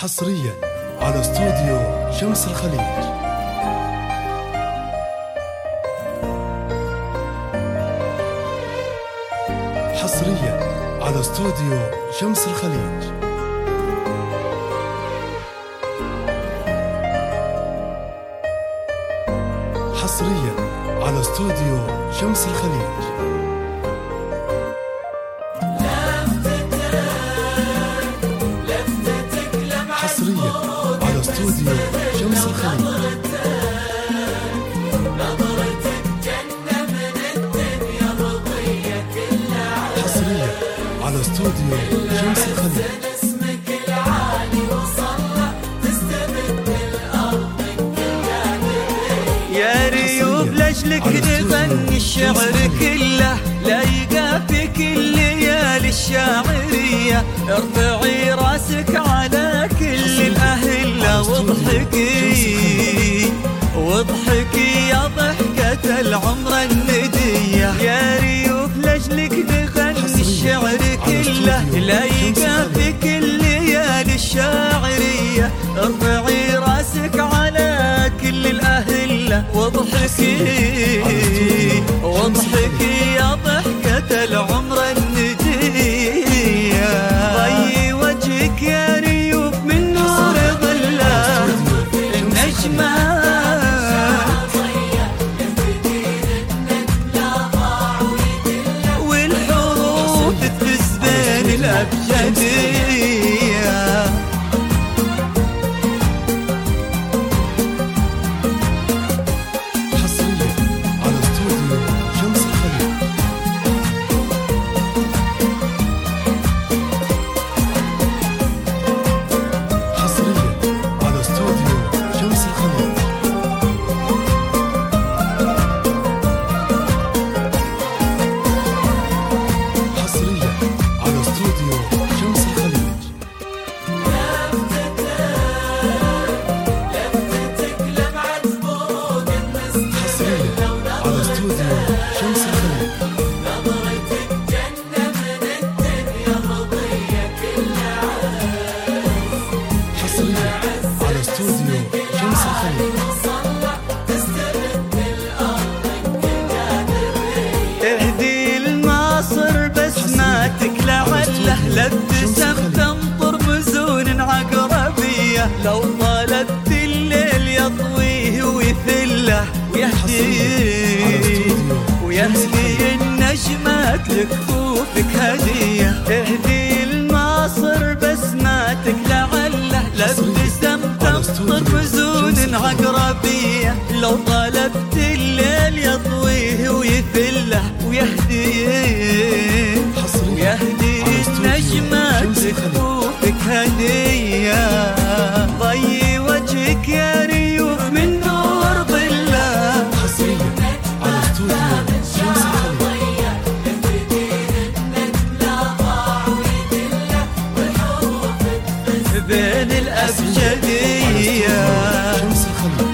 حصريا على استوديو شمس الخليج. حصريا على استوديو شمس الخليج. حصريا على استوديو شمس الخليج. حصريا على استوديو شمس الخليج. حصريا على استوديو شمس الخليج. يا ريوب لاجلك نغني الشعر كله، لايقى في كل ليالي الشاعرية. ارفعي راسك على كل الأهلة واضحكي واضحكي يا ضحكة العمر الندية. يا ريوب لاجلك نغني الشعر كله، لايقى في كل ليالي الشاعرية. ارفعي راسك على كل الأهلة واضحكي واضحكي يا ضحكة العمر الندية. ضي وجهك يا ريوب من نور ظله النجمة، والحروف تدز بين الأبجدية. اهدي الناصر بسماتك لعله لابتسم تنطر مزون عقربية. لو طالت الليل يطويه ويثله ويهدي النجمات لكفوفك هدية. اهدي الناصر بسماتك لعله لابتسم تنطر مزون عقربية. لو طالت الليل يطويه ويثله ويهدي النجمات لكفوفك هدية. ضي وجهك يا ريوب من نور ظله. حصريا على استوديو شمس الخليج. بين الأبجدية. شمس الخليج.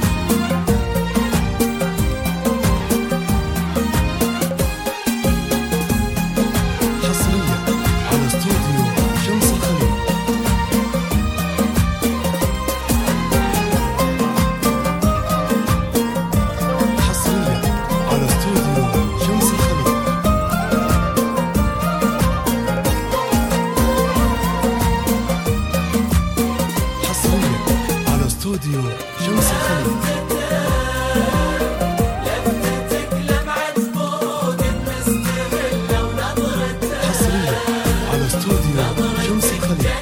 استوديو شمس الخليج. حصريا على استوديو شمس الخليج.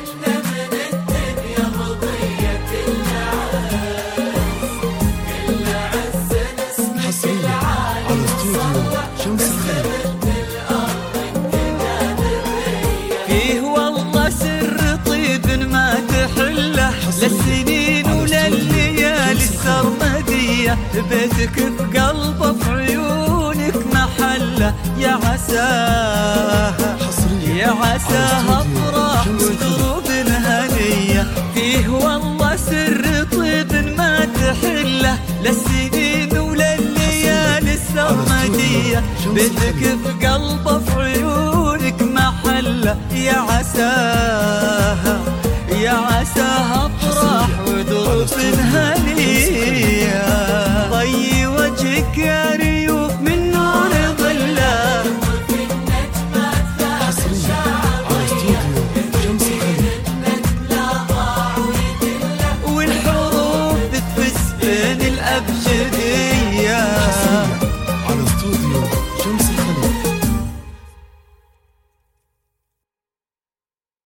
حصريا على استوديو شمس الخليج. فيه والله سر طيب ما تحله للسنين ولليالي السرمدية. بيتك بقلبه في عيونك محله، يا عساها افراح ودروب هنية. فيه والله سر طيب ما تحله للسنين ولليالي السرمدية. بيتك بقلبه في عيونك محله، يا عساها ظروف هنية